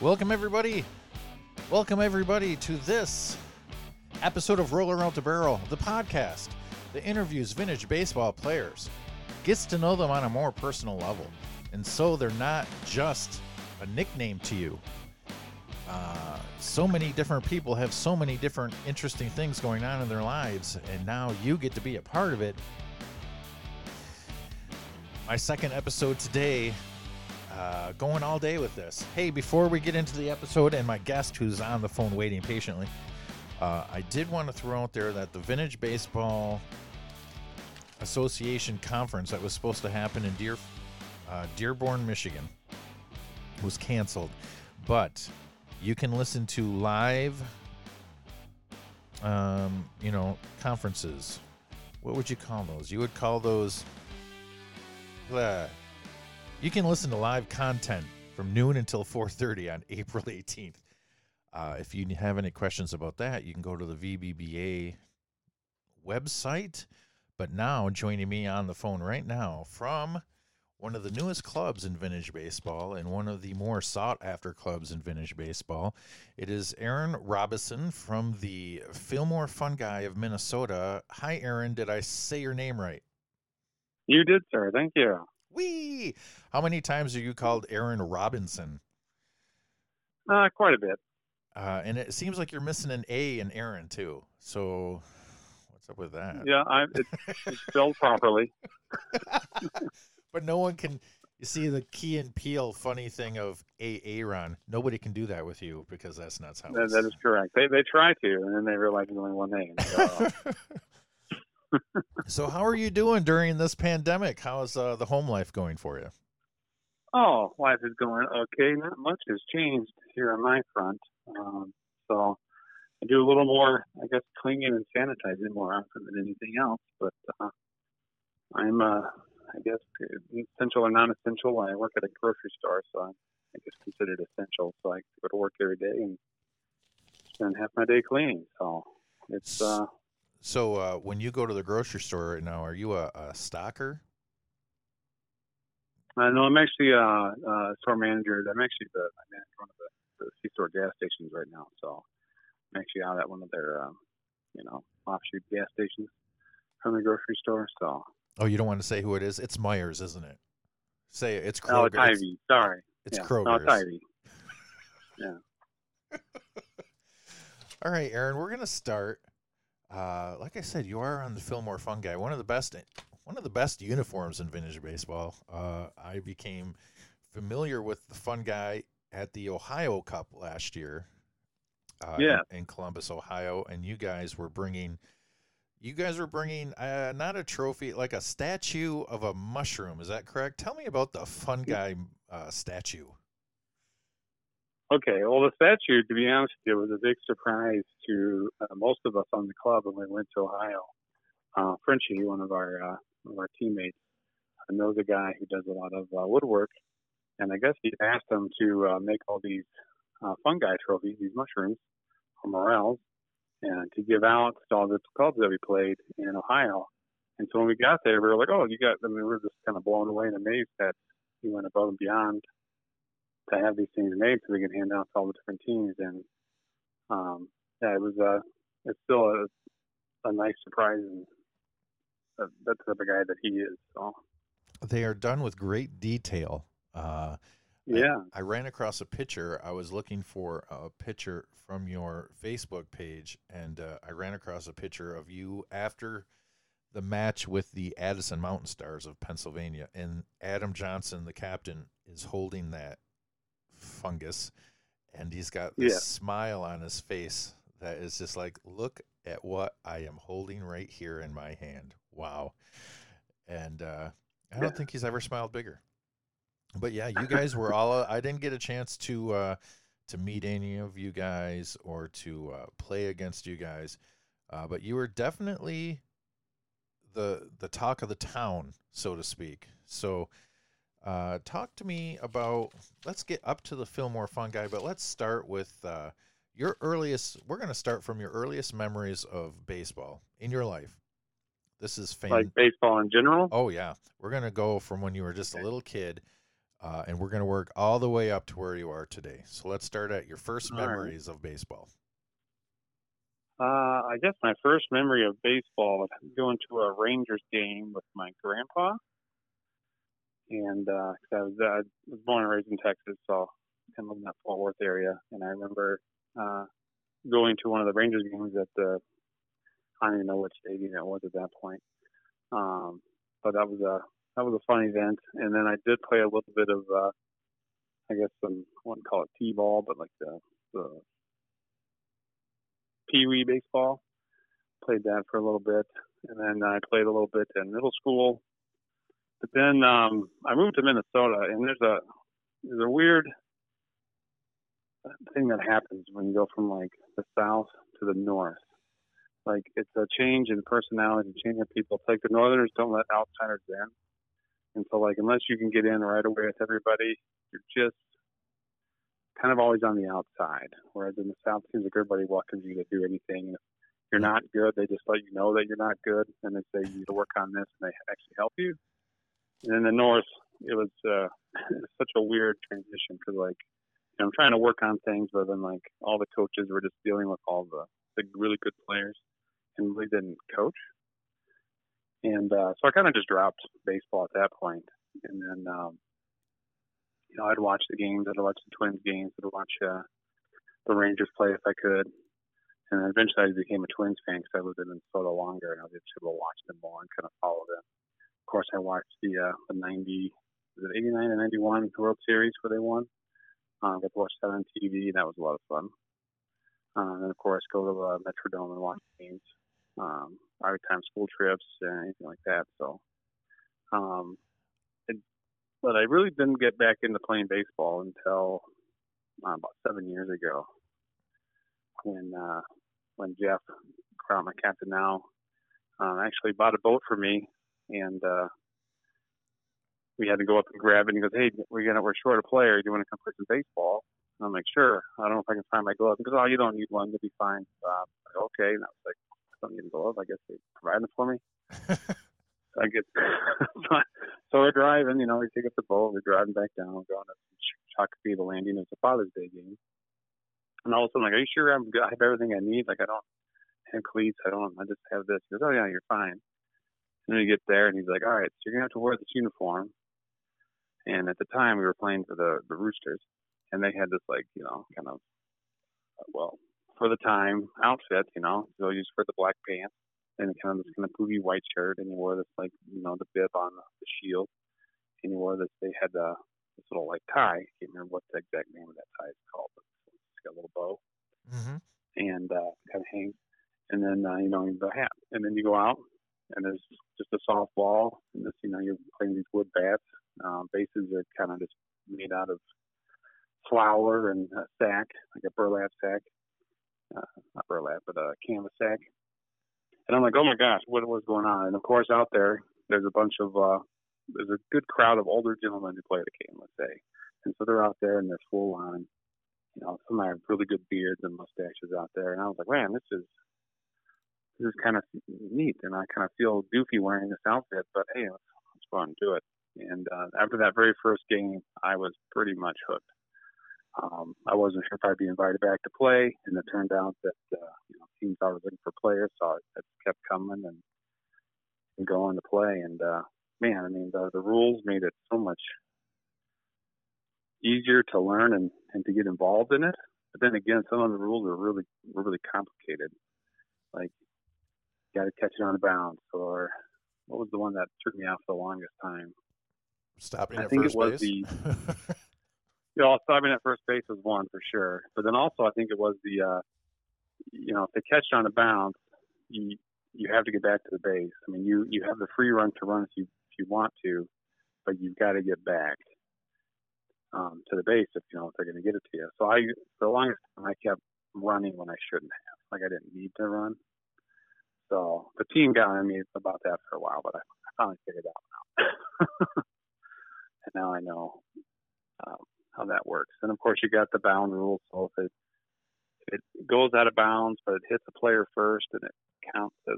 Welcome everybody. Welcome everybody to this episode of Roller Out the Barrel, the podcast that interviews vintage baseball players, gets to know them on a more personal level, and so they're not just a nickname to you. So many different people have so many different interesting things going on in their lives, and now you get to be a part of it. My second episode today, going all day with this. Hey, before we get into the episode and my guest who's on the phone waiting patiently, I did want to throw out there that the Vintage Baseball Association conference that was supposed to happen in Dearborn, Michigan was canceled, but you can listen to live, conferences. What would you call those? You would call those... You can listen to live content from noon until 4:30 on April 18th. If you have any questions about that, you can go to the VBBA website. But now, joining me on the phone right now from one of the newest clubs in vintage baseball and one of the more sought-after clubs in vintage baseball, it is Aaron Robison from the Fillmore Fun Guy of Minnesota. Hi, Aaron. Did I say your name right? You did, sir. Thank you. Whee! How many times are you called Aaron Robinson? Quite a bit. And it seems like you're missing an A in Aaron, too. So what's up with that? Yeah, it's spelled properly. But no one can... You see the Key and Peele funny thing of Aaron. Nobody can do that with you because that's not how it is. That is correct. They try to, and then they realize there's only one name. So. So how are you doing during this pandemic? How's the home life going for you? Oh, life is going okay. Not much has changed here on my front. So I do a little more, I guess, cleaning and sanitizing more often than anything else. But I'm, I guess, essential or non-essential. I work at a grocery store, so I'm, I guess, considered essential. So I go to work every day and spend half my day cleaning. So it's... So when you go to the grocery store right now, are you a stocker? No, I'm actually a store manager. I manage one of the C-store gas stations right now. So I'm actually out at one of their, offshoot gas stations from the grocery store. So. Oh, you don't want to say who it is? It's Myers, isn't it? Say it. It's Kroger. Oh, it's Ivy. Sorry. It's Kroger. No, it's Ivy. Yeah. All right, Aaron, we're going to start. Like I said, you are on the Fillmore Fun Guy, one of the best uniforms in vintage baseball. I became familiar with the Fun Guy at the Ohio Cup last year. In Columbus, Ohio, and you guys were bringing not a trophy, like a statue of a mushroom. Is that correct? Tell me about the Fun Guy statue. Okay, well, the statue, to be honest with you, was a big surprise to most of us on the club when we went to Ohio. Frenchie, one of our teammates, knows a guy who does a lot of woodwork, and I guess he asked him to make all these Fun Guy trophies, these mushrooms, or morels, and to give out to all the clubs that we played in Ohio. And so when we got there, we were like, oh, we were just kind of blown away and amazed that he went above and beyond to have these things made so we can hand out to all the different teams. And it's still a nice surprise, and that's the type of guy that he is. So they are done with great detail. Yeah. I ran across a picture. I was looking for a picture from your Facebook page, and I ran across a picture of you after the match with the Addison Mountain Stars of Pennsylvania, and Adam Johnson, the captain, is holding that fungus, and he's got this smile on his face that is just like, look at what I am holding right here in my hand. Wow. And I don't think he's ever smiled bigger. But yeah, you guys were all I didn't get a chance to meet any of you guys or to play against you guys, but you were definitely the talk of the town, so to speak. So talk to me about, let's get up to the Fillmore Fun Guy, but let's start with we're going to start from your earliest memories of baseball in your life. This is like baseball in general? Oh, yeah. We're going to go from when you were just a little kid and we're going to work all the way up to where you are today. So let's start at your first All right. memories of baseball. I guess my first memory of baseball was going to a Rangers game with my grandpa. And 'cause I was born and raised in Texas, so I lived in that Fort Worth area. And I remember going to one of the Rangers games at I don't even know which stadium it was at that point. But that was a fun event. And then I did play a little bit of I guess I wouldn't call it t-ball, but like the pee-wee baseball. Played that for a little bit, and then I played a little bit in middle school. But then I moved to Minnesota, and there's a weird thing that happens when you go from like the south to the north. Like it's a change in personality, change in people. It's like the Northerners don't let outsiders in, and so like unless you can get in right away with everybody, you're just kind of always on the outside. Whereas in the South, it seems like everybody welcomes you to do anything. And if you're not good, they just let you know that you're not good, and they say you need to work on this, and they actually help you. And in the North, it was such a weird transition because, like, I'm trying to work on things, but then, like, all the coaches were just dealing with all the really good players and really didn't coach. And so I kind of just dropped baseball at that point. And then, I'd watch the games. I'd watch the Twins games. I'd watch the Rangers play if I could. And then eventually I became a Twins fan because I lived in Minnesota longer, and I was able to watch them more and kind of follow them. Of course, I watched the 89 and 91 World Series where they won. Got to watch that on TV, and that was a lot of fun. And of course, go to the Metrodome and watch games, every time school trips and anything like that. So, but I really didn't get back into playing baseball until about 7 years ago, when Jeff Crown, my captain now, actually bought a boat for me, and we had to go up and grab it. And he goes, "Hey, we're short a player. Do you want to come play some baseball?" And I'm like, "Sure." I don't know if I can find my glove. He goes, "Oh, you don't need one. You'll be fine." I'm like, okay. And I was like, "I don't need a glove. I guess they provide them for me." I get so we're driving. We take up the boat. We're driving back down. We're going to Shakopee, the landing. It's a Father's Day game. And all of a sudden, I'm like, "Are you sure I'm good? I have everything I need? Like, I don't have cleats. I just have this." He goes, "Oh, yeah, you're fine." And then you get there, and he's like, "All right, so you're going to have to wear this uniform." And at the time, we were playing for the Roosters, and they had this, like, kind of, well, for the time outfit, so used for the black pants, and kind of this kind of poofy white shirt, and you wore this, like, the bib on the shield, and you wore this, they had this little, like, tie. I can't remember what the exact name of that tie is called, but it's got a little bow, and kind of hangs, and then, the hat, and then you go out, and there's just a soft ball, and this, you're playing these wood bats. Bases are kind of just made out of flour and a sack, like a burlap sack, not burlap, but a canvas sack. And I'm like, "Oh my gosh, what was going on?" And of course, out there's a good crowd of older gentlemen who play the game, let's say. And so they're out there and they're full on, some of them have really good beards and mustaches out there. And I was like, "Man, this is kind of neat." And I kind of feel goofy wearing this outfit, but hey, let's go out and do it. And after that very first game, I was pretty much hooked. I wasn't sure if I'd be invited back to play, and it turned out that teams I was looking for players, so I just kept coming and going to play. And man, I mean, the rules made it so much easier to learn and to get involved in it. But then again, some of the rules were really complicated. Like, you got to catch it on the bounce, or what was the one that threw me out for the longest time? Stopping at first base? Stopping at first base was one for sure. But then also I think it was the, if they catch it on the bounce, you have to get back to the base. I mean, you have the free run to run if you want to, but you've got to get back to the base if they're going to get it to you. So for the longest time, I kept running when I shouldn't have. Like, I didn't need to run. So the team got on me about that for a while, but I finally figured it out now. And now I know how that works. And of course, you got the bound rule. So if it goes out of bounds, but it hits a player first, and it counts as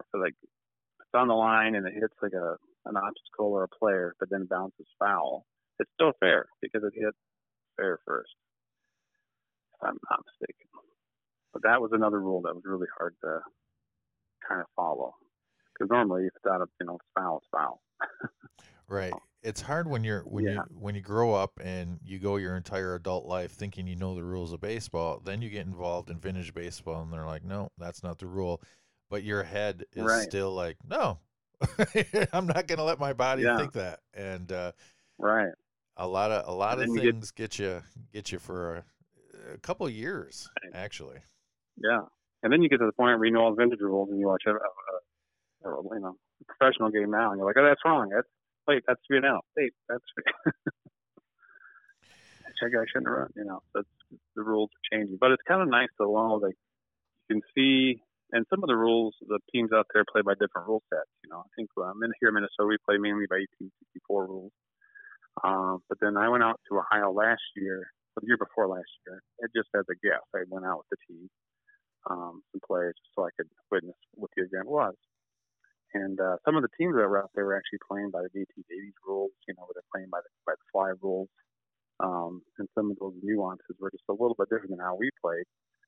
it's on the line and it hits like an obstacle or a player, but then bounces foul, it's still fair because it hit fair first, if I'm not mistaken. But that was another rule that was really hard to kind of follow. Because normally, if it's out of, it's foul, it's foul. Right. It's hard when you grow up and you go your entire adult life thinking you know the rules of baseball. Then you get involved in vintage baseball, and they're like, "No, that's not the rule." But your head is still like, "No, I'm not going to let my body think that." And right, a lot of things get you for a couple of years, actually. Yeah, and then you get to the point where you know all the vintage rules, and you watch a professional game now, and you're like, "Oh, that's wrong. That's 3-0. Wait, that's I shouldn't have run." That's the rules are changing, but it's kind of nice to know that you can see. And some of the rules, the teams out there play by different rule sets. I think here in Minnesota, we play mainly by 1864 rules. But then I went out to Ohio last year, or the year before last year. It just as a guest, I went out with the team, some players, so I could witness what the event was. And some of the teams that were out there were actually playing by the 1880s rules, where they're playing by the fly rules. And some of those nuances were just a little bit different than how we played.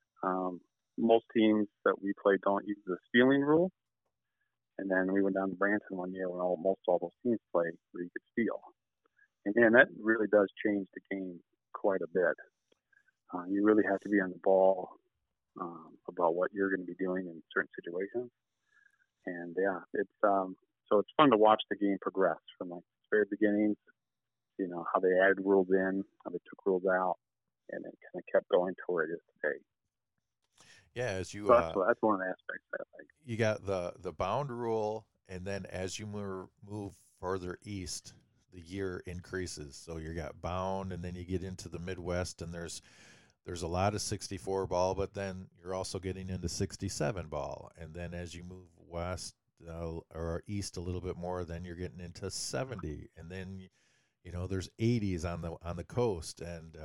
Most teams that we play don't use the stealing rule. And then we went down to Branson one year when most all those teams played where you could steal. And man, that really does change the game quite a bit. You really have to be on the ball about what you're going to be doing in certain situations. And yeah, it's so it's fun to watch the game progress from like the very beginnings, how they added rules in, how they took rules out, and it kind of kept going to where it is today. Yeah, as you so that's one of the aspects I like. You got the bound rule, and then as you move further east, the year increases. So you got bound, and then you get into the Midwest, and there's a lot of 64 ball, but then you're also getting into 67 ball, and then as you move west or east a little bit more, then you're getting into 70, and then there's 80s on the coast, and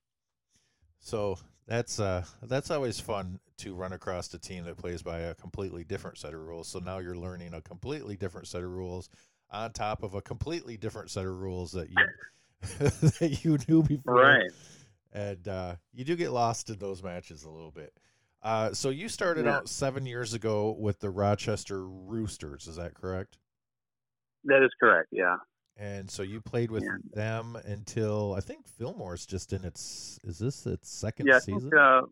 so that's always fun to run across a team that plays by a completely different set of rules. So now you're learning a completely different set of rules on top of a completely different set of rules that you that you knew before. Right. And you do get lost in those matches a little bit. So you started out 7 years ago with the Rochester Roosters. Is that correct? That is correct, yeah. And so you played with them until, I think Fillmore's just in is this its second season?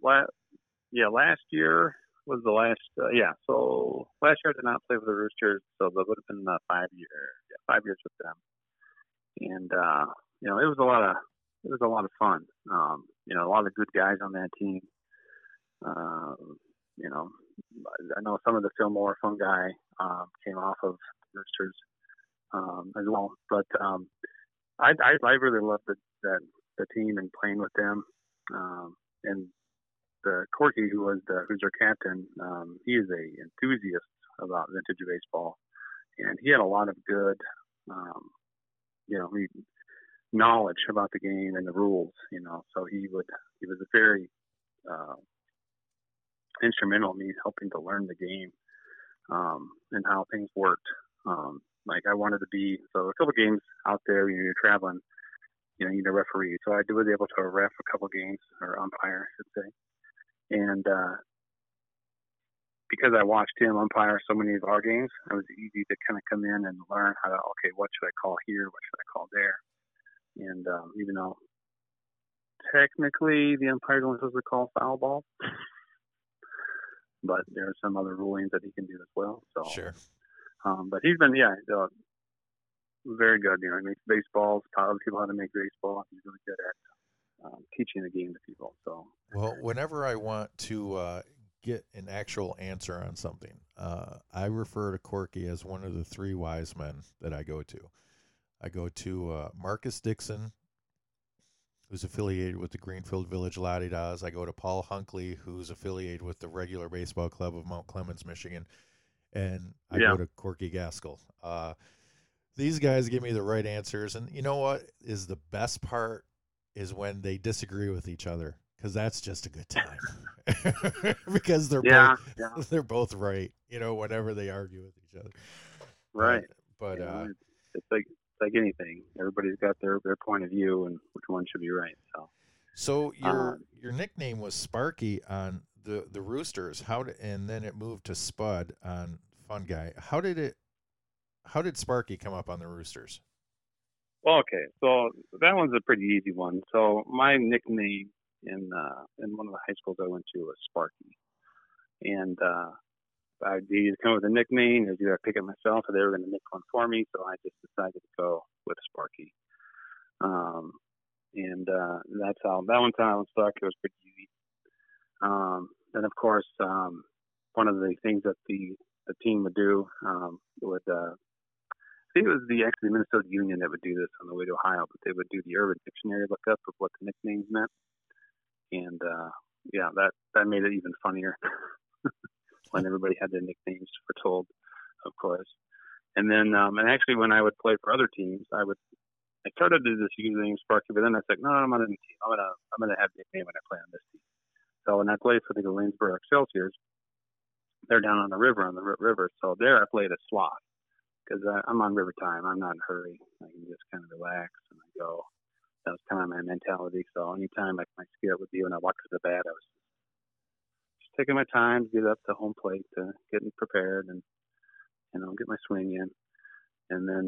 Last year was the last, so last year I did not play with the Roosters, so that would have been 5 years with them. And, it was a lot of fun. A lot of good guys on that team. I know some of the Fillmore fun guy came off of the Roosters as well. But I really loved the team and playing with them. And the Corky, who's their captain, he is a enthusiast about vintage baseball, and he had a lot of good, knowledge about the game and the rules. So he was very instrumental in me helping to learn the game and how things worked. Like I wanted to be, so a couple games out there, you're traveling, you need a referee. So I was able to ref a couple games, or umpire, I should say. And because I watched him umpire so many of our games, it was easy to kind of come in and learn how to, what should I call here? What should I call there? And even though technically the umpire's only supposed to call foul ball, but there are some other rulings that he can do as well. So sure. But he's been, very good. He makes baseballs, taught other people how to make baseball. He's really good at teaching the game to people. So, well, whenever I want to get an actual answer on something, I refer to Corky as one of the three wise men that I go to. I go to Marcus Dixon, who's affiliated with the Greenfield Village La-Di-Das. I go to Paul Hunkley, who's affiliated with the regular baseball club of Mount Clemens, Michigan. And I go to Corky Gaskell. These guys give me the right answers. And you know what is the best part is when they disagree with each other, because that's just a good time. Because they're both right, whenever they argue with each other. Right. But it's like like anything. Everybody's got their point of view and which one should be right. So Um, your nickname was Sparky on the Roosters. And then it moved to Spud on Fun Guy. How did Sparky come up on the Roosters? well, okay, so that one's a pretty easy one. So my nickname in one of the high schools I went to was Sparky, and I either come up with a nickname, or either I pick it myself, or they were going to nick one for me. So I just decided to go with Sparky. Um, and that's how that one time I was stuck. It was pretty easy. And of course, one of the things that the team would do would I think it was actually Minnesota Union that would do this on the way to Ohio, but they would do the Urban Dictionary lookup of what the nicknames meant, and yeah, that made it even funnier when everybody had their nicknames foretold, of course. And then and actually when I would play for other teams, I started to do this using Sparky, but then I said, no, I'm on a new team. I'm gonna have a nickname when I play on this team. So when I played for the Greensboro Excelsiors, they're down on the river, river. So there I played a sloth because I'm on river time. I'm not in a hurry. I can just kind of relax and I go. That was kind of my mentality. So anytime like my skill would be when I walked to the bat, I was just taking my time to get up to home plate, to getting prepared and get my swing in. And then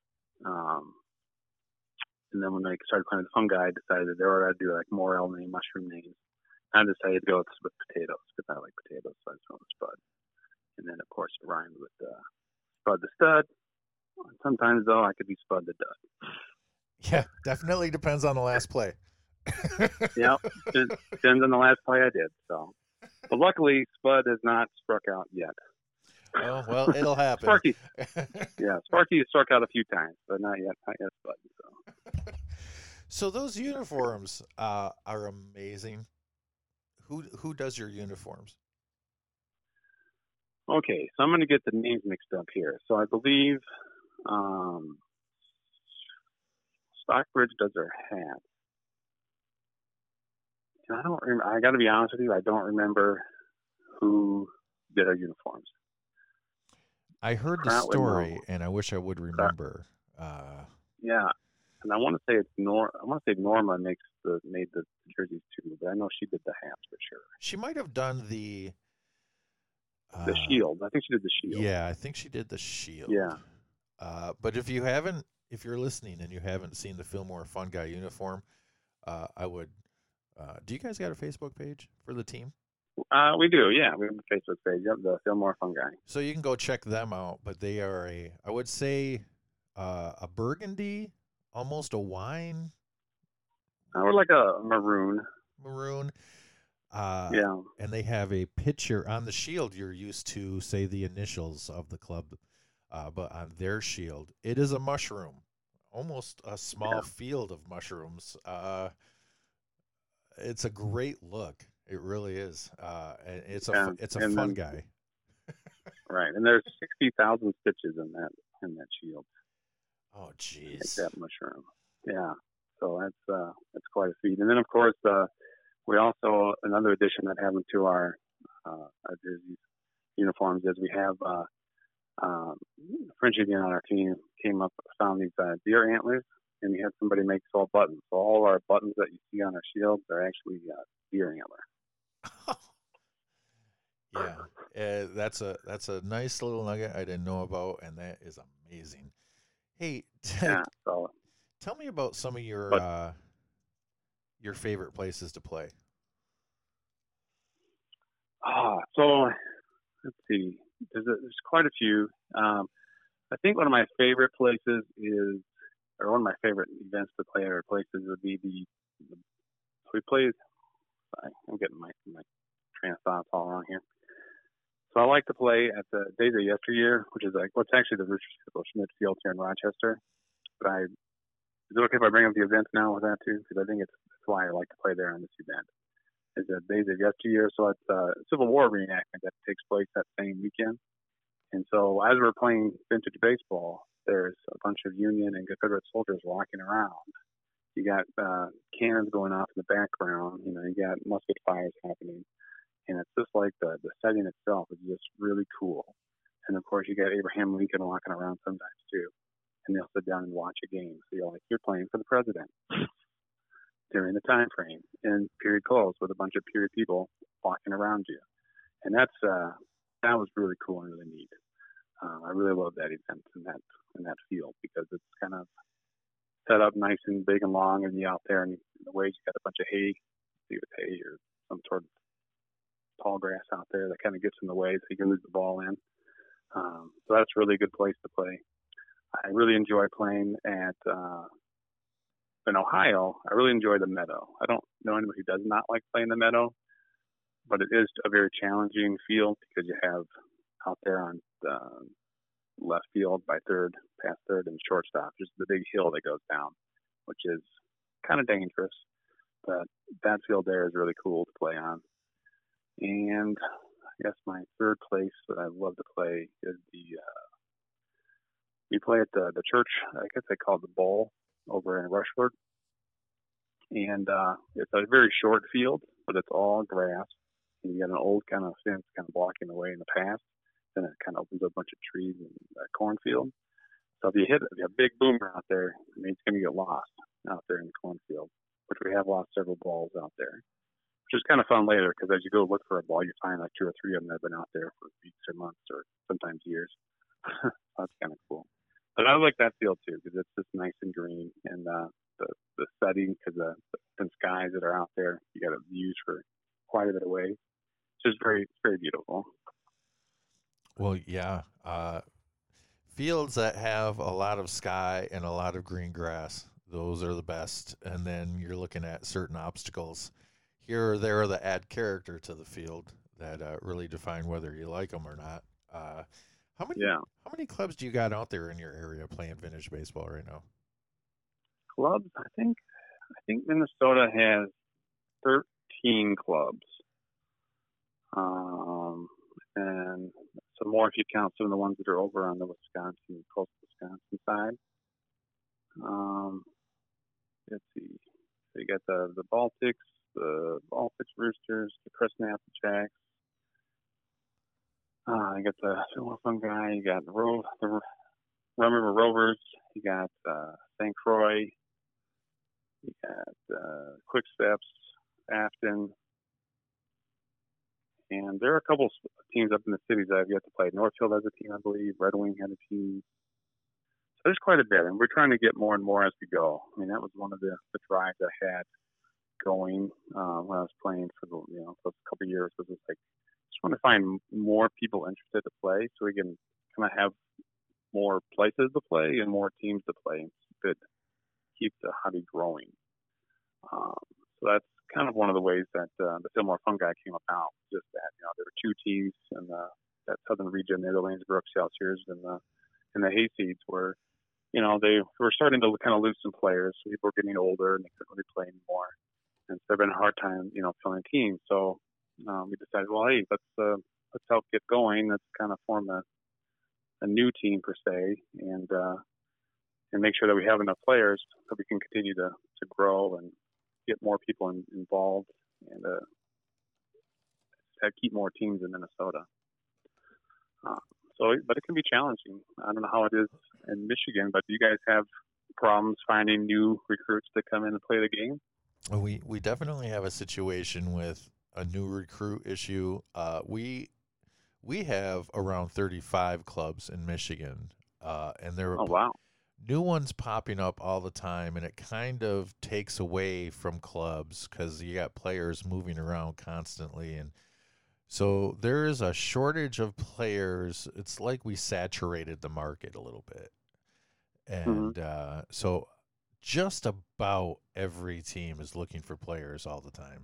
when I started playing the Fun Guy, I decided that I'd do like morel name, mushroom names. I decided to go with potatoes because I like potatoes, so I just went with Spud. And then of course it rhymed with Spud the Stud. Sometimes though I could be Spud the Dud. Yeah, definitely depends on the last play. Yeah, it depends on the last play I did. So, but luckily Spud has not struck out yet. Oh well, it'll happen. Sparky has struck out a few times, but not yet Spud. So those uniforms are amazing. Who does your uniforms? Okay, so I'm going to get the names mixed up here. So I believe Stockbridge does their hats. And I don't remember. I got to be honest with you. I don't remember who did our uniforms. I heard the story, and I wish I would remember. Yeah, and I want to say Norma made the jerseys too, but I know she did the hats for sure. She might have done the shield. I think she did the shield. Yeah, I think she did the shield. Yeah. But if you're listening and you haven't seen the Fillmore Fun Guy uniform, I would. Do you guys got a Facebook page for the team? We do, yeah. We have a Facebook page. Yep, the Fillmore Fun Guy. So you can go check them out. But they are I would say, a burgundy, almost a wine. Or like a maroon. Yeah. And they have a picture on the shield. You're used to say the initials of the club, but on their shield, it is a mushroom, almost a small field of mushrooms. It's a great look. It really is. And it's a fun guy. Right, and there's 60,000 stitches in that shield. Oh, jeez. Like that mushroom. Yeah. So that's quite a feat. And then of course we also, another addition that happened to our jerseys uniforms is we have French again on our team found these deer antlers, and we had somebody make us all buttons. So all our buttons that you see on our shields are actually deer antler. Yeah, that's a nice little nugget I didn't know about, and that is amazing. Hey, tell me about some of your favorite places to play. So let's see. There's quite a few. I think one of my favorite places or one of my favorite events to play or places would be we played. Sorry, I'm getting my train of thoughts all wrong here. So I like to play at the Days of Yesteryear, which is like what's actually the Richard Schmidt Field here in Rochester. But is it okay if I bring up the events now with that too? Because I think that's why I like to play there on this event. It's the Days of Yesteryear, so it's a Civil War reenactment that takes place that same weekend. And so as we're playing vintage baseball, there's a bunch of Union and Confederate soldiers walking around. You got cannons going off in the background. You got musket fires happening. And it's just like the setting itself is just really cool. And of course, you got Abraham Lincoln walking around sometimes too. and they'll sit down and watch a game. So you're playing for the president during the time frame, and period close with a bunch of period people walking around you, and that was really cool and really neat. I really love that event in that field because it's kind of set up nice and big and long, and you out there, and in the ways you got a bunch of hay, either hay or some sort of tall grass out there that kind of gets in the way, so you can lose the ball in. So that's a really good place to play. I really enjoy playing at in Ohio. I really enjoy the Meadow. I don't know anybody who does not like playing the Meadow, but it is a very challenging field because you have out there on the left field by third, past third, and shortstop, just the big hill that goes down, which is kind of dangerous. But that field there is really cool to play on. And I guess my third place that I love to play is we play at the church, I guess they call it the Bowl over in Rushford. And it's a very short field, but it's all grass. And you got an old kind of fence kind of blocking the way in the past. Then it kind of opens up a bunch of trees and a cornfield. So if you have a big boomer out there, I mean, it's going to get lost out there in the cornfield, which we have lost several balls out there, which is kind of fun later because as you go look for a ball, you find like 2 or 3 of them that have been out there for weeks or months or sometimes years. That's kind of cool. But I like that field too because it's just nice and green, and the setting because the skies that are out there, you got views for quite a bit of ways. It's just very, very beautiful. Well, yeah. Fields that have a lot of sky and a lot of green grass, those are the best. And then you're looking at certain obstacles here or there that add character to the field that really define whether you like them or not. How many clubs do you got out there in your area playing vintage baseball right now? Clubs, I think Minnesota has 13 clubs. And some more if you count some of the ones that are over on the Wisconsin, coastal Wisconsin side. Let's see. So you got the Baltics Roosters, the Crescent Applejacks. You got the Fillmore Fungi. You got the Rum River Rovers. You got St. Croix. You got Quick Steps, Afton. And there are a couple teams up in the cities that I've yet to play. Northfield has a team, I believe. Red Wing had a team. So there's quite a bit, and we're trying to get more and more as we go. I mean, that was one of the drives I had going when I was playing for for a couple of years. Was just like, just want to find more people interested to play, so we can kind of have more places to play and more teams to play, and keep the hobby growing. So that's kind of one of the ways that the Fillmore Fungi came about. Just that there were 2 teams in that southern region, the Lanesboro Excelsiors and the Hayseeds, where they were starting to kind of lose some players. So people were getting older and they couldn't really play anymore, and so it's been a hard time filling teams. So we decided, well, hey, let's help get going. Let's kind of form a new team per se, and make sure that we have enough players so we can continue to grow and get more people involved and keep more teams in Minnesota. But it can be challenging. I don't know how it is in Michigan, but do you guys have problems finding new recruits to come in and play the game? We definitely have a situation with a new recruit issue. We have around 35 clubs in Michigan, and there are new ones popping up all the time, and it kind of takes away from clubs because you got players moving around constantly, and so there is a shortage of players. It's like we saturated the market a little bit, and so just about every team is looking for players all the time.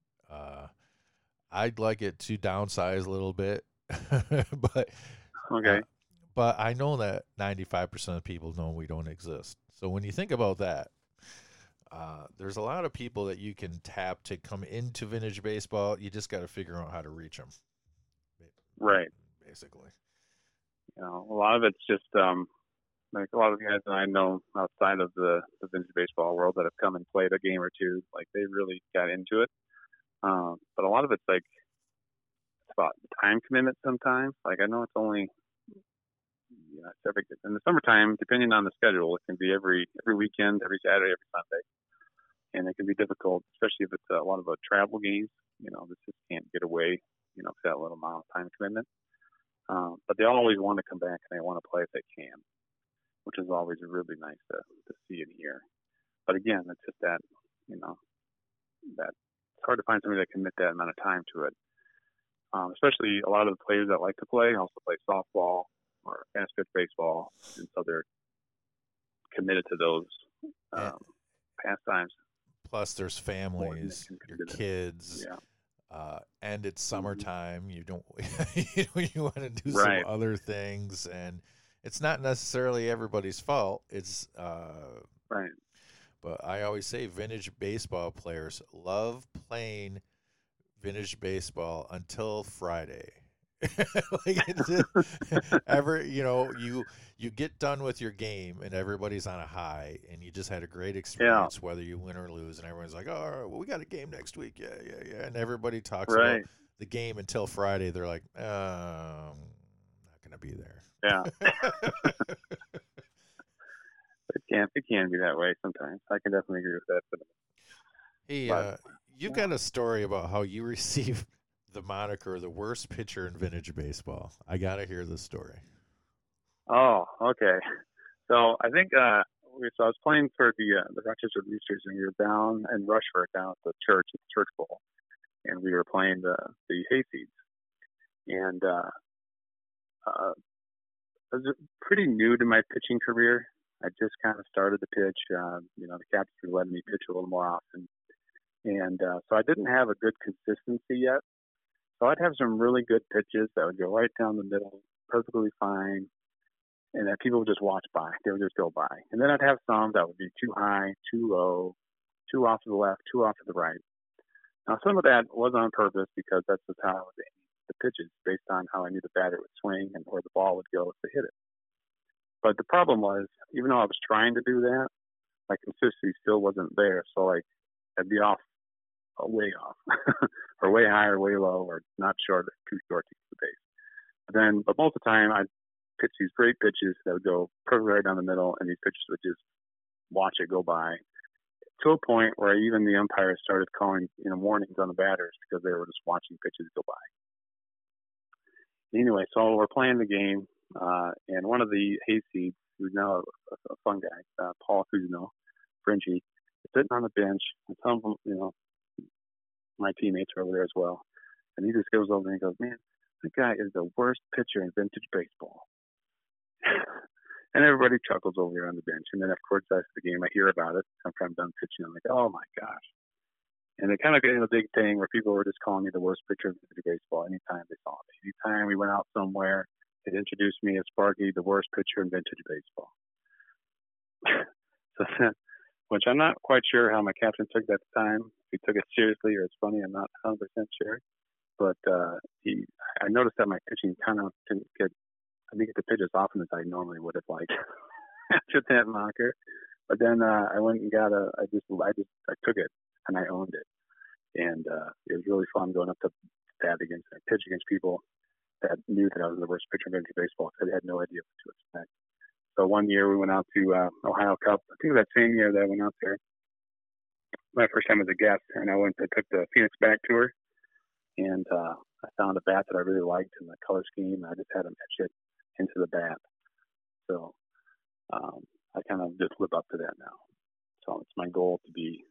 I'd like it to downsize a little bit, but okay. But I know that 95% of people know we don't exist. So when you think about that, there's a lot of people that you can tap to come into vintage baseball. You just got to figure out how to reach them. Right. Basically. A lot of it's just like a lot of guys that I know outside of the vintage baseball world that have come and played a game or two, like they really got into it. But a lot of it's like it's about time commitment sometimes. Like I know it's only it's in the summertime, depending on the schedule, it can be every weekend, every Saturday, every Sunday, and it can be difficult, especially if it's a lot of travel games. This just can't get away, for that little amount of time commitment. But they always want to come back and they want to play if they can, which is always really nice to see and hear. But again, it's just that, that it's hard to find somebody that can commit that amount of time to it. Especially a lot of the players that like to play also play softball or fast pitch baseball, and so they're committed to those pastimes. Plus, there's families, your kids, and it's summertime. You don't, you want to do some other things, and it's not necessarily everybody's fault. It's right. But I always say, vintage baseball players love playing vintage baseball until Friday. You get done with your game and everybody's on a high and you just had a great experience, whether you win or lose, and everyone's like, oh, well, we got a game next week. Yeah. And everybody talks about the game until Friday. They're like, I'm not going to be there. Yeah. It can be that way sometimes. I can definitely agree with that. Hey, you've got a story about how you received the moniker the worst pitcher in vintage baseball. I got to hear the story. Oh, okay. So I think I was playing for the Rochester Roosters, and we were down in Rushford, down at the church bowl, and we were playing the hayseeds. And I was pretty new to my pitching career. I just kind of started to pitch. The captains were letting me pitch a little more often. And so I didn't have a good consistency yet. So I'd have some really good pitches that would go right down the middle, perfectly fine, and that people would just watch by. They would just go by. And then I'd have some that would be too high, too low, too off to the left, too off to the right. Now, some of that was on purpose because that's just how I was aiming the pitches based on how I knew the batter would swing and where the ball would go to hit it. But the problem was, even though I was trying to do that, my consistency still wasn't there. So I'd be off, way off, or way high or way low, or not short, or too short to get the base. But most of the time, I'd pitch these great pitches that would go perfectly right down the middle, and these pitches would just watch it go by, to a point where even the umpires started calling warnings on the batters because they were just watching pitches go by. Anyway, so we're playing the game, and one of the hayseeds, who's now a fun guy, Paul Cousineau, Frenchie, is sitting on the bench, and some of them, my teammates are over there as well, and he just goes over and he goes, man, that guy is the worst pitcher in vintage baseball. And everybody chuckles over here on the bench. And then, of course, after the game, I hear about it. After I'm done pitching, I'm like, oh, my gosh. And it kind of became a big thing where people were just calling me the worst pitcher in vintage baseball anytime they saw me. Anytime we went out somewhere, they'd introduce me as Sparky, the worst pitcher in vintage baseball. Which I'm not quite sure how my captain took that time. If he took it seriously or it's funny, I'm not 100% sure. But I noticed that my pitching kind of I didn't get the pitch as often as I normally would have liked after that moniker. But then I went and I took it and I owned it. And it was really fun going up to bat pitch against people that knew that I was the worst pitcher in vintage baseball because they had no idea what to expect. So one year we went out to Ohio Cup. I think it was that same year that I went out there. My first time as a guest, and I took the Phoenix back tour, and I found a bat that I really liked in the color scheme. I just had him etch it into the bat. So I kind of just live up to that now. So it's my goal to be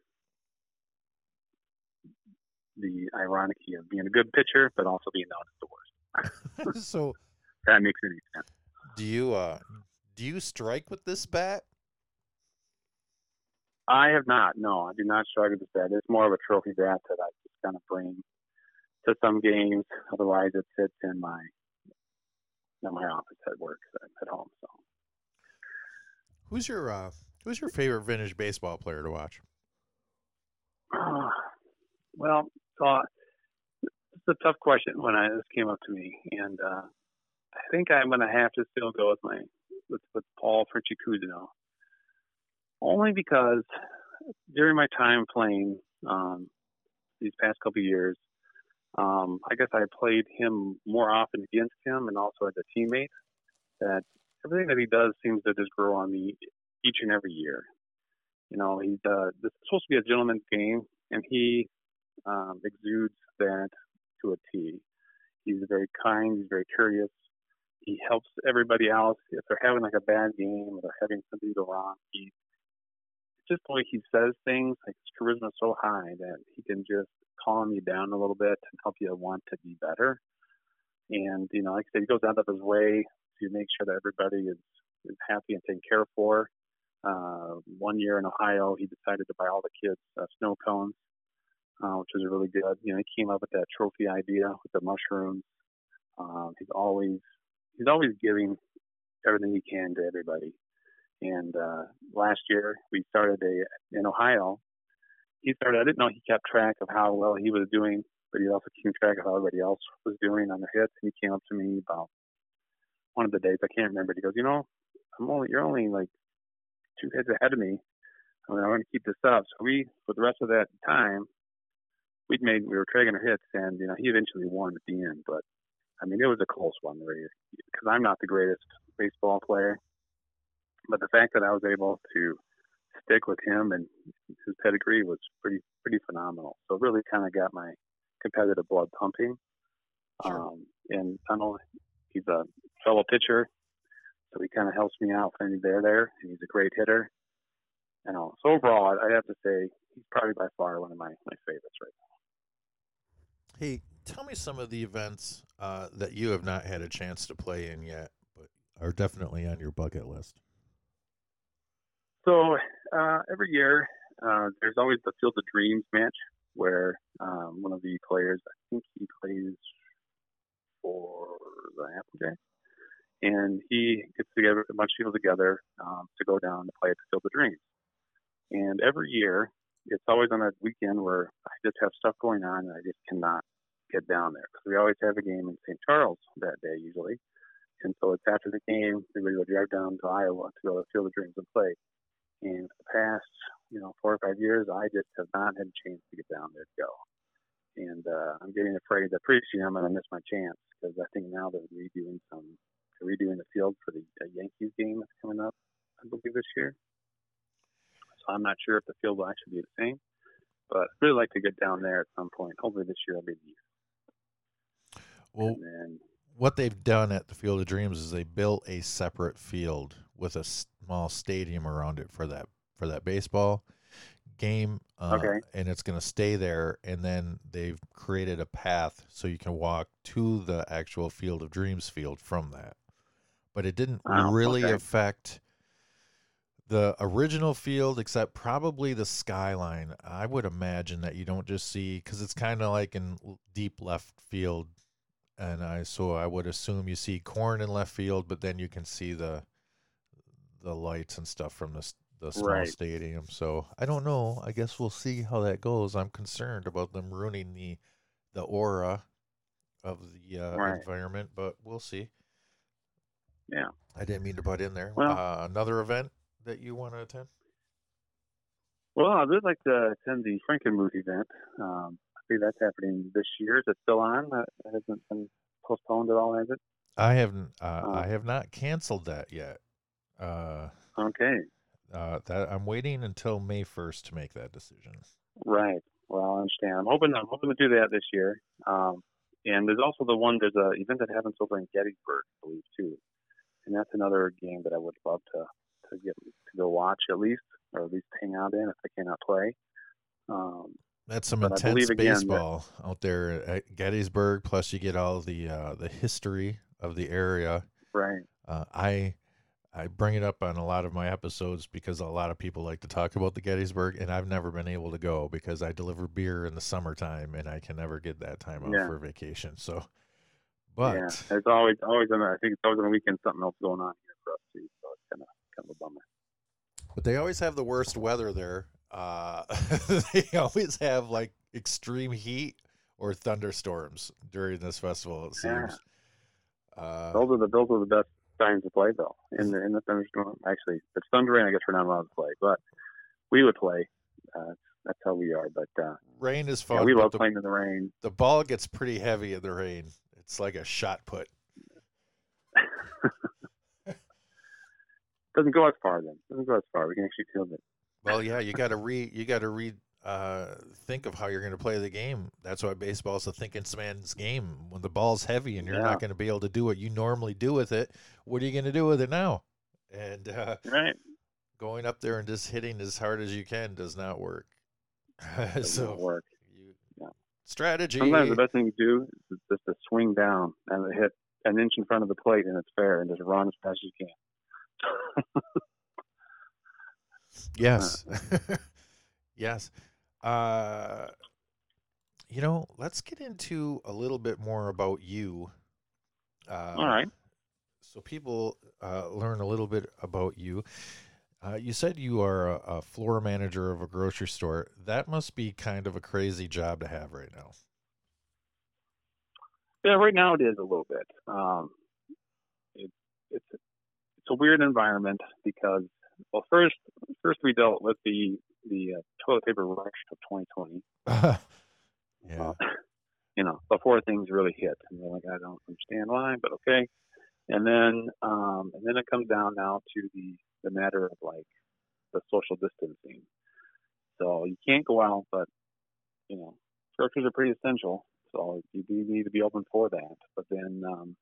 the irony of being a good pitcher, but also being known as the worst. So that makes any sense. Do you strike with this bat? I have not. No, I do not strike with this bat. It's more of a trophy bat that I just kind of bring to some games. Otherwise, it sits in my office at work, at home. So, who's your favorite vintage baseball player to watch? Well, so it's a tough question when this came up to me, and I think I'm going to have to still go with Paul Frenchie Cousineau, only because during my time playing these past couple of years, I guess I played him more often against him and also as a teammate. That everything that he does seems to just grow on me each and every year. You know, this is supposed to be a gentleman's game, and he exudes that to a T. He's very kind. He's very courteous. He helps everybody else. If they're having like a bad game or they're having something go wrong, just the way he says things, like his charisma is so high that he can just calm you down a little bit and help you want to be better. And, you know, like I said, he goes out of his way to make sure that everybody is happy and taken care of for. One year in Ohio, he decided to buy all the kids snow cones, which was really good. You know, he came up with that trophy idea with the mushrooms. He's always giving everything he can to everybody. And last year we started in Ohio. I didn't know he kept track of how well he was doing, but he also kept track of how everybody else was doing on their hits. And he came up to me about one of the days, I can't remember. He goes, you know, you're only like 2 hits ahead of me. I want to keep this up. So for the rest of that time, we were trading our hits, and you know, he eventually won at the end. But I mean, it was a close one, because I'm not the greatest baseball player. But the fact that I was able to stick with him and his pedigree was pretty phenomenal. So it really kind of got my competitive blood pumping. Sure. And I know he's a fellow pitcher, so he kind of helps me out when he's there. And he's a great hitter. You know, so overall, I have to say he's probably by far one of my favorites right now. Hey, tell me some of the events that you have not had a chance to play in yet, but are definitely on your bucket list. So every year there's always the Field of Dreams match where one of the players, I think he plays for the Applejack, and he gets together a bunch of people together to go down to play at the Field of Dreams. And every year it's always on a weekend where I just have stuff going on and I just cannot get down there, because we always have a game in St. Charles that day usually. And so it's after the game, we go drive down to Iowa to go to the Field of Dreams and play. And for the past, 4 or 5 years, I just have not had a chance to get down there to go. And I'm getting afraid that pretty soon I'm going to miss my chance, because I think now they're redoing the field for the Yankees game that's coming up, I believe, this year. So I'm not sure if the field will actually be the same, but I'd really like to get down there at some point. Hopefully this year will be the year. Well, what they've done at the Field of Dreams is they built a separate field with a small stadium around it for that baseball game. Okay. And it's going to stay there. And then they've created a path so you can walk to the actual Field of Dreams field from that. But it didn't really affect the original field, except probably the skyline. I would imagine that you don't just see, because it's kind of like in deep left field. And I would assume you see corn in left field, but then you can see the lights and stuff from the small stadium. So I don't know. I guess we'll see how that goes. I'm concerned about them ruining the aura of the environment, but we'll see. Yeah. I didn't mean to butt in there. Well, another event that you want to attend? Well, I would like to attend the Frankenmuth event. I think that's happening this year. Is it still on? It hasn't been postponed at all, has it? I haven't. I have not canceled that yet. Okay. That I'm waiting until May 1st to make that decision. Right. Well, I understand. I'm hoping to do that this year. And there's also there's an event that happens over in Gettysburg, I believe, too. And that's another game that I would love to go watch at least, or at least hang out in if I cannot play. That's some intense baseball out there at Gettysburg. Plus, you get all the history of the area. Right. I bring it up on a lot of my episodes because a lot of people like to talk about the Gettysburg, and I've never been able to go because I deliver beer in the summertime, and I can never get that time off for vacation. So, but it's always I think it's always on the weekend something else going on here for us too. So it's kind of a bummer. But they always have the worst weather there. They always have like extreme heat or thunderstorms during this festival. It seems. Those are the best times to play though. In the thunderstorm, actually, if it's thundering, I guess we're not allowed to play, but we would play. That's how we are. But rain is fun. Yeah, we love playing in the rain. The ball gets pretty heavy in the rain. It's like a shot put. Doesn't go as far then. Doesn't go as far. We can actually field it. Well, yeah, you got to think of how you're going to play the game. That's why baseball is a thinking man's game. When the ball's heavy and you're not going to be able to do what you normally do with it, what are you going to do with it now? And right. Going up there and just hitting as hard as you can does not work. Doesn't work. Strategy. Sometimes the best thing you do is just to swing down and hit an inch in front of the plate and it's fair, and just run as fast as you can. Yes. Yes. Let's get into a little bit more about you. All right. So people learn a little bit about you. You said you are a floor manager of a grocery store. That must be kind of a crazy job to have right now. Yeah, right now it is a little bit. It's a weird environment because, well, first we dealt with the toilet paper rush of 2020. Yeah. Before things really hit, and you're like, I don't understand why, but okay. And then it comes down now to the matter of like the social distancing. So you can't go out, but groceries are pretty essential. So you do need to be open for that. But then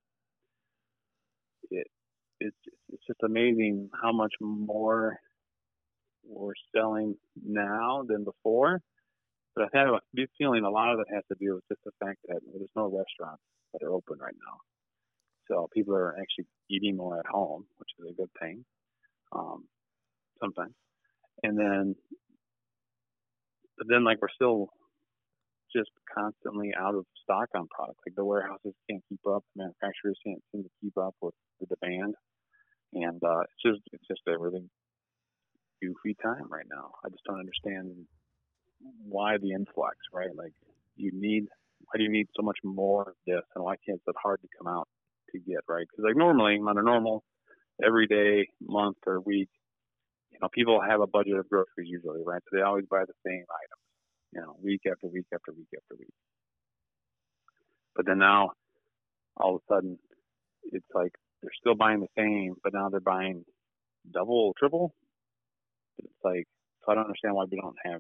it's just amazing how much more we're selling now than before. But I have a feeling a lot of it has to do with just the fact that there's no restaurants that are open right now. So people are actually eating more at home, which is a good thing sometimes. But then like we're still just constantly out of stock on products. Like the warehouses can't keep up, the manufacturers can't seem to keep up with the demand, and it's just a really goofy time right now. I just don't understand why the influx, right? Like why do you need so much more of this, and why can't it hard to come out to get, right? Because like normally on a normal everyday month or week, people have a budget of groceries usually, right? So they always buy the same items, week after week after week after week. But then now, all of a sudden, it's like they're still buying the same, but now they're buying double, triple. It's like, so I don't understand why we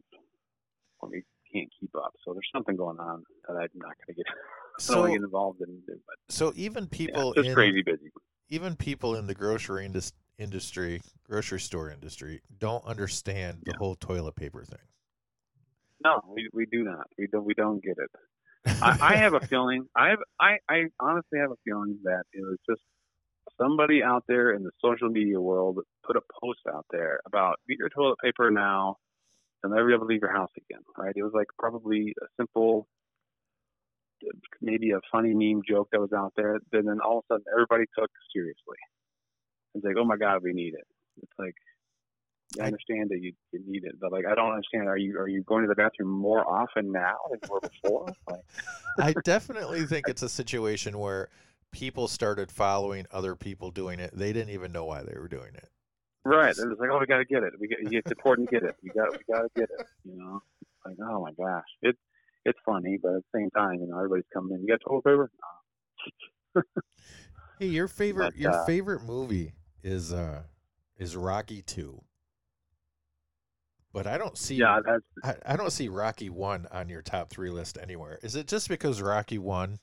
can't keep up. So there's something going on that I'm not going to get. Get involved in. But, so even people it's crazy busy. Even people in the grocery store industry, don't understand the whole toilet paper thing. No, we do not. We don't get it. I have a feeling. I honestly have a feeling that it was just somebody out there in the social media world put a post out there about get your toilet paper now and never be able to leave your house again. Right? It was like probably a simple, maybe a funny meme joke that was out there. Then all of a sudden everybody took it seriously. It's like, oh my God, we need it. It's like, I understand that you need it, but like, I don't understand. Are you going to the bathroom more often now than you were before? Like, I definitely think it's a situation where people started following other people doing it. They didn't even know why they were doing it. Right. They're just like, oh, we got to get it. It's important to get it. We got to get it. Like, oh my gosh, it's funny, but at the same time, everybody's coming in. You got toilet paper? Hey, your favorite movie is Rocky 2. But I don't see I don't see Rocky 1 on your top 3 list anywhere. Is it just because Rocky won?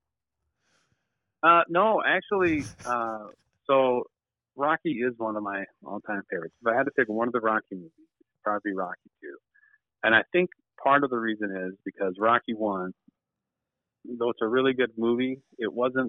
No, actually, so Rocky is one of my all-time favorites. If I had to pick one of the Rocky movies, it'd probably be Rocky 2. And I think part of the reason is because Rocky 1, though it's a really good movie, it wasn't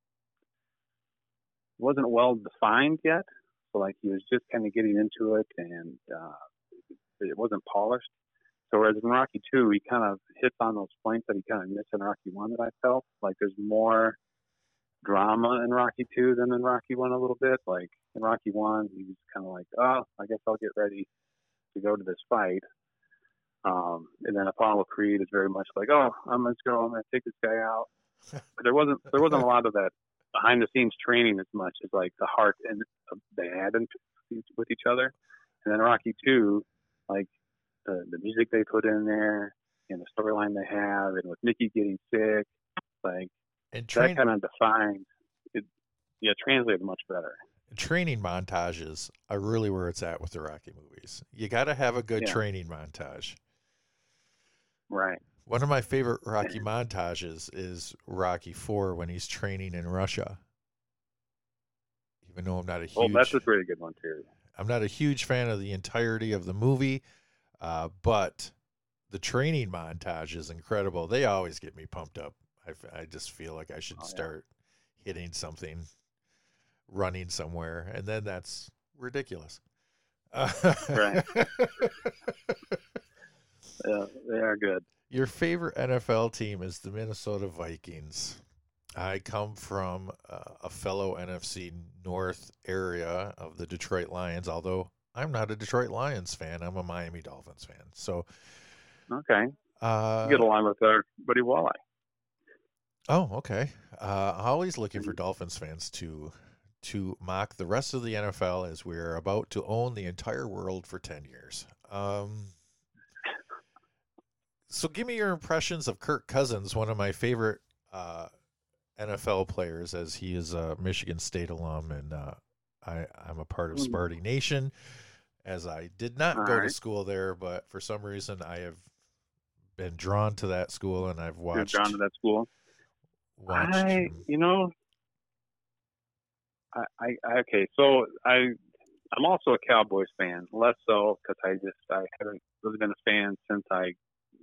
well defined yet. So like he was just kind of getting into it, and it wasn't polished. So whereas in Rocky 2, he kind of hits on those points that he kind of missed in Rocky 1 that I felt. Like there's more drama in Rocky 2 than in Rocky 1 a little bit. Like in Rocky 1, he was kind of like, oh, I guess I'll get ready to go to this fight. And then Apollo Creed is very much like, oh, I'm going to take this guy out. But there wasn't a lot of that behind the scenes training as much as like the heart and they had with each other. And then Rocky 2, like the music they put in there and the storyline they have, and with Mickey getting sick, like that kind of defined it. Yeah, translated much better. training montages are really where it's at with the Rocky movies. You got to have a good Yeah. training montage. Right. One of my favorite Rocky montages is Rocky 4 when he's training in Russia. Even though That's a pretty good one too. I'm not a huge fan of the entirety of the movie, but the training montage is incredible. They always get me pumped up. I just feel like I should start hitting something, running somewhere, and then that's ridiculous. Right. Yeah, they are good. Your favorite NFL team is the Minnesota Vikings. I come from a fellow NFC North area of the Detroit Lions, although I'm not a Detroit Lions fan. I'm a Miami Dolphins fan. So, okay. You get along with our buddy Walleye. Oh, okay. Always looking for Dolphins fans to mock the rest of the NFL as we're about to own the entire world for 10 years. So give me your impressions of Kirk Cousins, one of my favorite NFL players, as he is a Michigan State alum, and I'm a part of Sparty Nation, as I did not go to school there, but for some reason I have been drawn to that school, and I've watched. You're drawn to that school? Okay, so I'm also a Cowboys fan, less so because I haven't really been a fan since I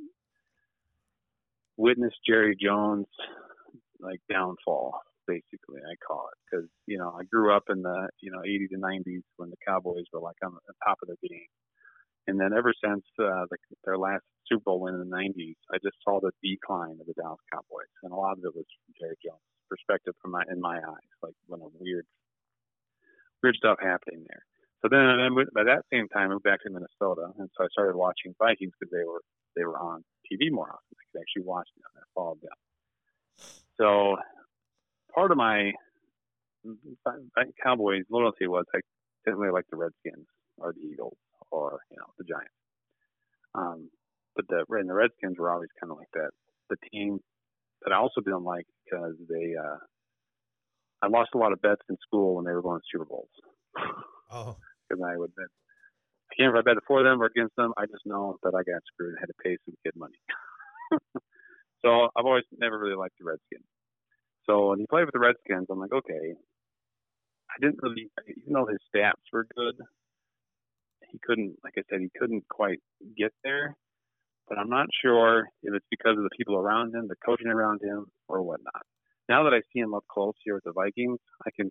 witnessed Jerry Jones' downfall. Basically, I call it, because I grew up in the 80s and 90s when the Cowboys were on the top of their game, and then ever since their last Super Bowl win in the 90s, I just saw the decline of the Dallas Cowboys, and a lot of it was from Jerry Jones' perspective in my eyes, when a weird stuff happening there. So then by that same time, I moved back to Minnesota, and so I started watching Vikings because they were on TV more often. I could actually watch them. I followed them. So part of my Cowboys loyalty was I didn't really like the Redskins or the Eagles or the Giants. But the Redskins were always kind of like that. The team that I also didn't like because I lost a lot of bets in school when they were going to Super Bowls. Oh. Because I would bet. I can't remember if I bet for them or against them. I just know that I got screwed and had to pay some kid money. So I've always never really liked the Redskins. So when he played with the Redskins, I'm like, okay. I didn't really, even though his stats were good, he couldn't, like I said, he couldn't quite get there. But I'm not sure if it's because of the people around him, the coaching around him, or whatnot. Now that I see him up close here with the Vikings, I can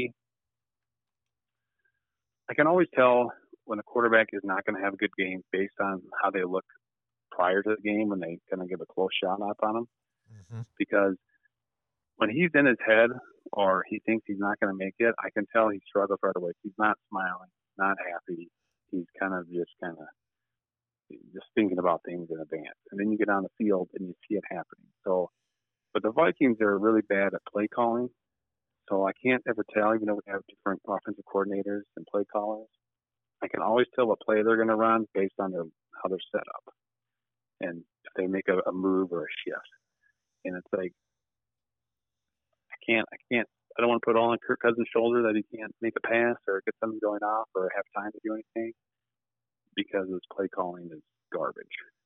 always tell when a quarterback is not going to have a good game based on how they look prior to the game when they kind of give a close shot up on him. Mm-hmm. Because when he's in his head or he thinks he's not going to make it, I can tell he struggles right away. He's not smiling, not happy. He's kind of just thinking about things in advance. And then you get on the field and you see it happening. So, but the Vikings are really bad at play calling. So I can't ever tell, even though we have different offensive coordinators and play callers, I can always tell what play they're going to run based on how they're set up. And if they make a move or a shift. And it's like, I don't want to put it all on Kirk Cousins' shoulder that he can't make a pass or get something going off or have time to do anything, because his play calling is garbage.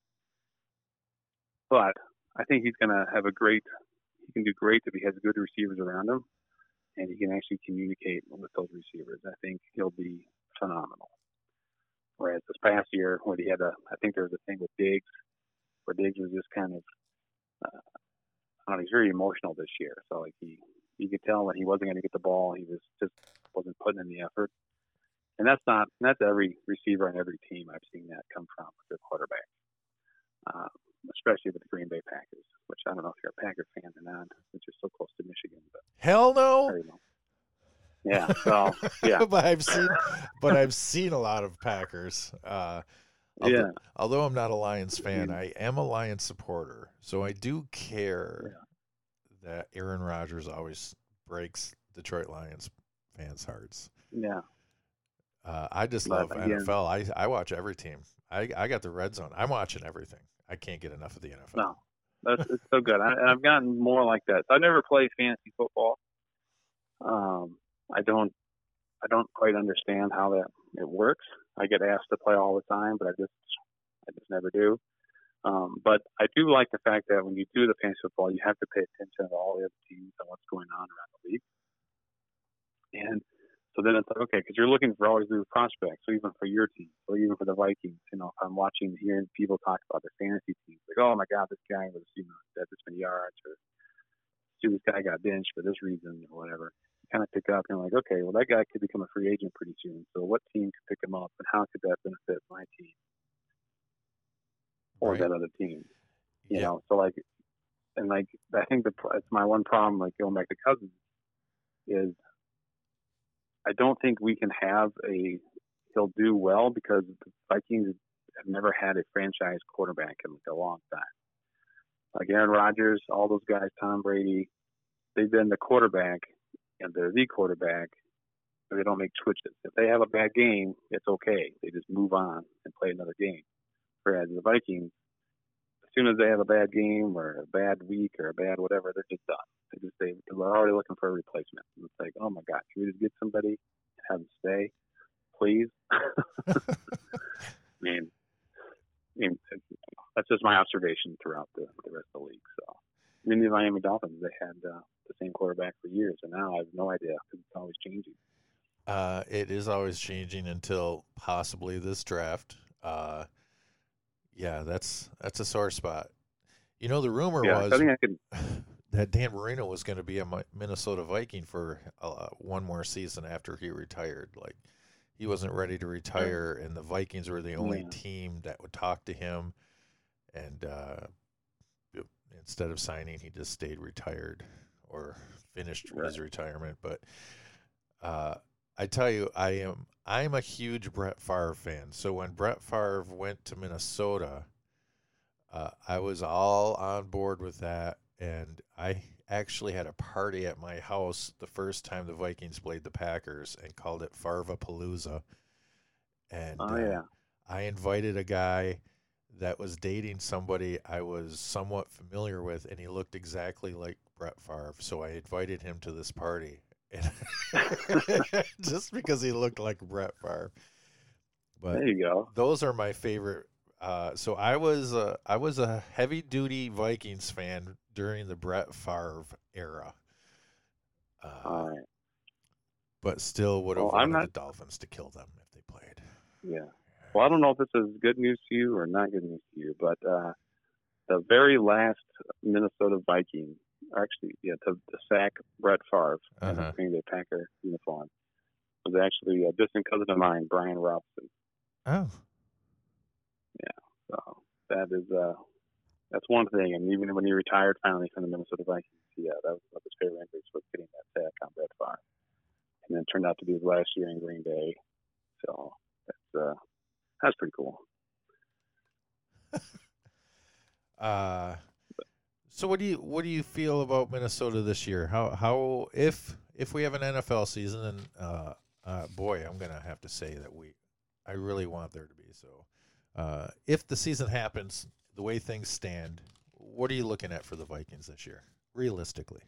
But I think he's going to he can do great if he has good receivers around him and he can actually communicate with those receivers. I think he'll be phenomenal. Whereas this past year, when he had I think there was a thing with Diggs, where Diggs was just kind of, he's very emotional this year. So you could tell that he wasn't going to get the ball. He just wasn't putting in the effort. And that's every receiver on every team I've seen that come from with their quarterback, especially with the Green Bay Packers, which I don't know if you're a Packer fan or not, since you're so close to Michigan. But hell no. Yeah. So yeah. but I've seen a lot of Packers. Although I'm not a Lions fan, I am a Lions supporter. So I do care that Aaron Rodgers always breaks Detroit Lions fans' hearts. Yeah. I just love NFL. I watch every team. I got the red zone. I'm watching everything. I can't get enough of the NFL. No, it's so good. I've gotten more like that. So I never played fantasy football. I don't I don't quite understand how that it works. I get asked to play all the time, but I just never do. But I do like the fact that when you do the fantasy football, you have to pay attention to all the other teams and what's going on around the league. And so then it's like, okay, because you're looking for always new prospects, so even for your team, or even for the Vikings, if I'm watching, hearing people talk about their fantasy teams, like, oh my God, this guy was, at this many yards, or see, this guy got benched for this reason, or whatever. You kind of pick up and you're like, okay, well, that guy could become a free agent pretty soon. So what team could pick him up, and how could that benefit my team or that other team? You know, so I think it's my one problem, like going back to Cousins, is I don't think we can have he'll do well because the Vikings have never had a franchise quarterback in like a long time. Like Aaron Rodgers, all those guys, Tom Brady, they've been the quarterback, and they're the quarterback, but they don't make twitches. If they have a bad game, it's okay. They just move on and play another game. Whereas the Vikings, as soon as they have a bad game or a bad week or a bad whatever, they're just done. They're already looking for a replacement. It's like, oh my God, can we just get somebody and have them stay, please? I mean, that's just my observation throughout the rest of the league. So, I mean, the Miami Dolphins, they had the same quarterback for years, and now I have no idea because it's always changing. It is always changing until possibly this draft. Yeah, that's a sore spot. You know, the rumor was that Dan Marino was going to be a Minnesota Viking for one more season after he retired. Like, he wasn't ready to retire, and the Vikings were the only team that would talk to him. And instead of signing, he just stayed retired or finished his retirement. But I tell you, I'm a huge Brett Favre fan. So when Brett Favre went to Minnesota, I was all on board with that, and I actually had a party at my house the first time the Vikings played the Packers and called it Farvapalooza. And I invited a guy that was dating somebody I was somewhat familiar with, and he looked exactly like Brett Favre. So I invited him to this party, and just because he looked like Brett Favre. But there you go. Those are my favorite. So I was a heavy duty Vikings fan during the Brett Favre era. All right. But still would have wanted the Dolphins to kill them if they played. Yeah. Well, I don't know if this is good news to you or not good news to you, but the very last Minnesota Viking, actually, to sack Brett Favre in the Green Bay Packer uniform, was actually a distant cousin of mine, Brian Robson. Oh. Yeah. So that's one thing. And even when he retired finally from the Minnesota Vikings, that was one of his favorite injuries, was getting that sack on Brett Favre. And then it turned out to be his last year in Green Bay. So that's pretty cool. So what do you feel about Minnesota this year? How if we have an NFL season, and boy, I'm gonna have to say that I really want there to be. So if the season happens the way things stand, what are you looking at for the Vikings this year, realistically?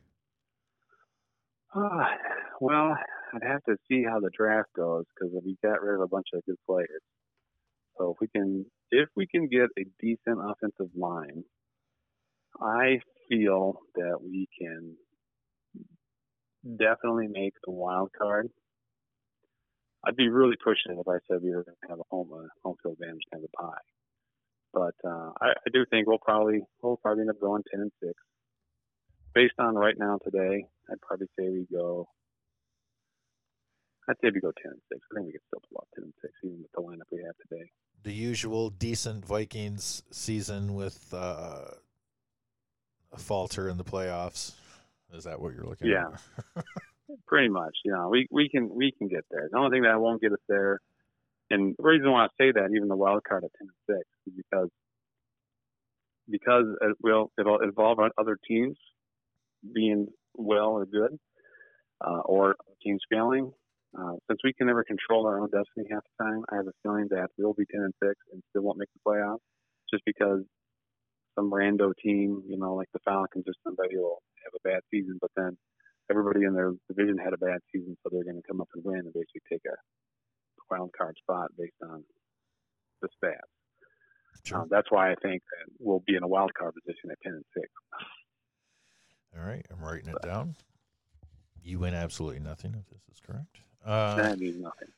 Well, I'd have to see how the draft goes because we got rid of a bunch of good players. So if we can get a decent offensive line, I feel that we can definitely make the wild card. I'd be really pushing it if I said we were going to have a home field advantage kind of pie. But I do think we'll probably end up going 10-6. Based on right now today, I'd probably say we go 10-6. I think we could still pull off 10-6 even with the lineup we have today. The usual decent Vikings season with a falter in the playoffs. Is that what you're looking at? Yeah, pretty much. We can get there. The only thing that won't get us there, and the reason why I say that, even the wild card at 10-6, is because it'll involve other teams being well or good, or teams failing. Since we can never control our own destiny half the time, I have a feeling that we'll be 10-6 and still won't make the playoffs, just because some rando team, like the Falcons or somebody, will have a bad season, but then everybody in their division had a bad season, so they're going to come up and win and basically take a wild card spot based on the stats. Sure. That's why I think that we'll be in a wild card position at 10-6. All right, I'm writing it down. You win absolutely nothing if this is correct. That means nothing.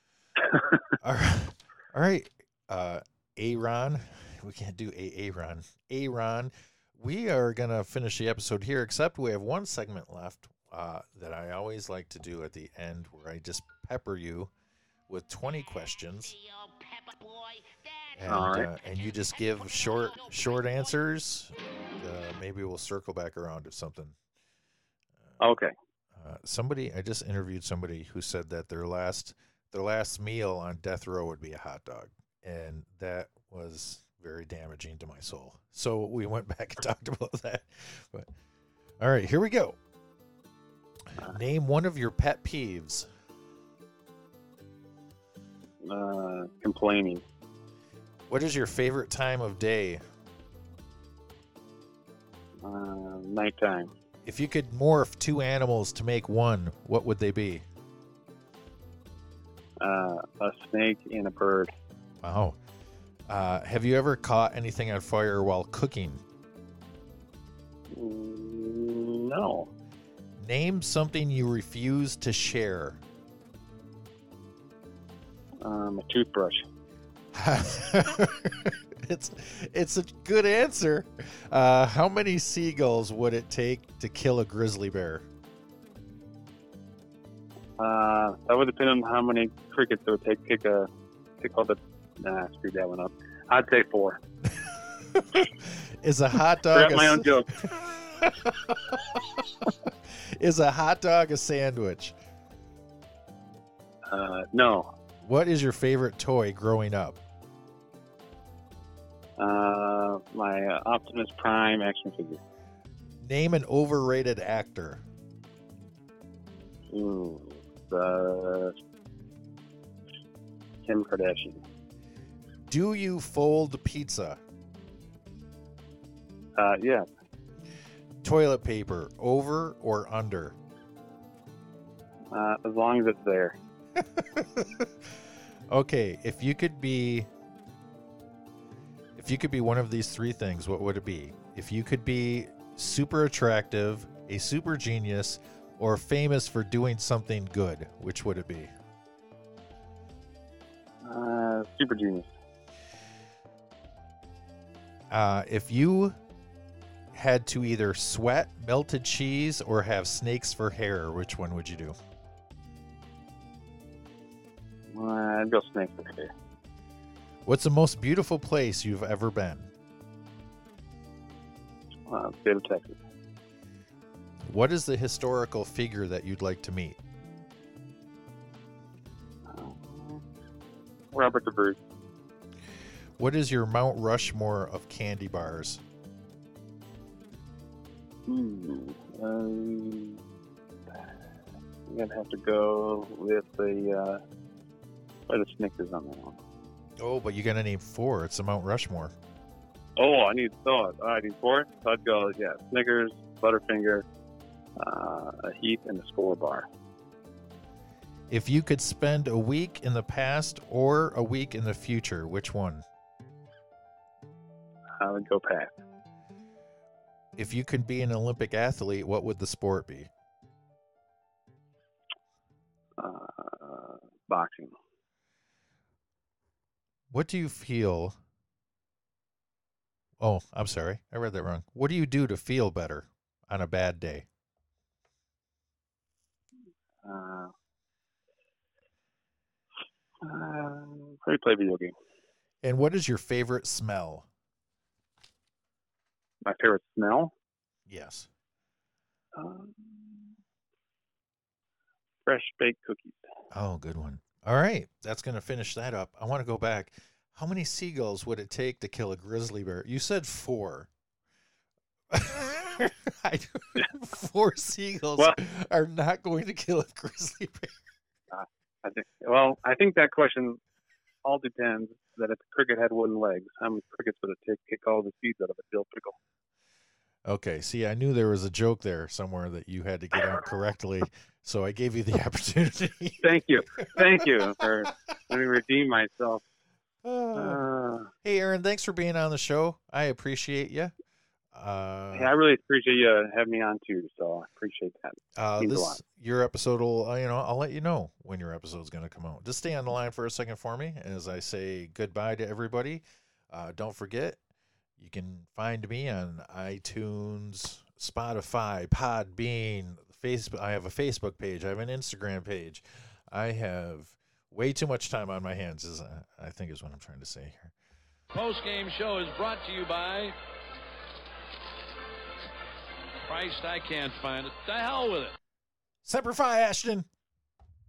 All right. Aaron, we can't do Aaron. Aaron, we are going to finish the episode here, except we have one segment left that I always like to do at the end, where I just pepper you with 20 questions. And, all right. And you just give short answers. Maybe we'll circle back around to something. Okay. I just interviewed somebody who said that their last meal on death row would be a hot dog, and that was very damaging to my soul. So we went back and talked about that. But all right, here we go. Name one of your pet peeves. Complaining. What is your favorite time of day? Nighttime. If you could morph two animals to make one, what would they be? A snake and a bird. Wow. Have you ever caught anything on fire while cooking? No. Name something you refuse to share. A toothbrush. It's a good answer. How many seagulls would it take to kill a grizzly bear? That would depend on how many crickets it would take. Take all the. Screw that one up. I'd say 4. Is a hot dog? Forgot my own joke. Is a hot dog a sandwich? No. What is your favorite toy growing up? My Optimus Prime action figure. Name an overrated actor. Ooh, Kim Kardashian. Do you fold pizza? Yeah. Toilet paper, over or under? As long as it's there. Okay, if you could be one of these three things, what would it be? If you could be super attractive, a super genius, or famous for doing something good, which would it be? Super genius. If you had to either sweat melted cheese or have snakes for hair, which one would you do? I'd go snake for hair. What's the most beautiful place you've ever been? State of Texas. What is the historical figure that you'd like to meet? Robert the Bruce. What is your Mount Rushmore of candy bars? I'm gonna have to go with the Snickers on that one. Oh, but you gotta name 4. It's the Mount Rushmore. Oh, I need 4. So I'd go, Snickers, Butterfinger, a Heath, and a Score bar. If you could spend a week in the past or a week in the future, which one? I would go past. If you could be an Olympic athlete, what would the sport be? Boxing. What do you feel? Oh, I'm sorry. I read that wrong. What do you do to feel better on a bad day? Probably play video game. And what is your favorite smell? My favorite smell? Yes. Fresh baked cookies. Oh, good one. All right. That's going to finish that up. I want to go back. How many seagulls would it take to kill a grizzly bear? You said 4. 4 seagulls are not going to kill a grizzly bear. I think that question all depends that if the cricket had wooden legs, how many crickets would it take to kick all the seeds out of a dill pickle? Okay. See, I knew there was a joke there somewhere that you had to get out correctly, so I gave you the opportunity. Thank you for letting me redeem myself. Hey, Aaron, thanks for being on the show. I appreciate you. Hey, I really appreciate you having me on too. So I appreciate that. Means a lot. Your episode will, I'll let you know when your episode's going to come out. Just stay on the line for a second for me as I say goodbye to everybody. Don't forget, you can find me on iTunes, Spotify, Podbean, Facebook. I have a Facebook page. I have an Instagram page. I have way too much time on my hands, I think is what I'm trying to say here. Post-game show is brought to you by Christ, I can't find it. The hell with it. Semper Fi, Ashton.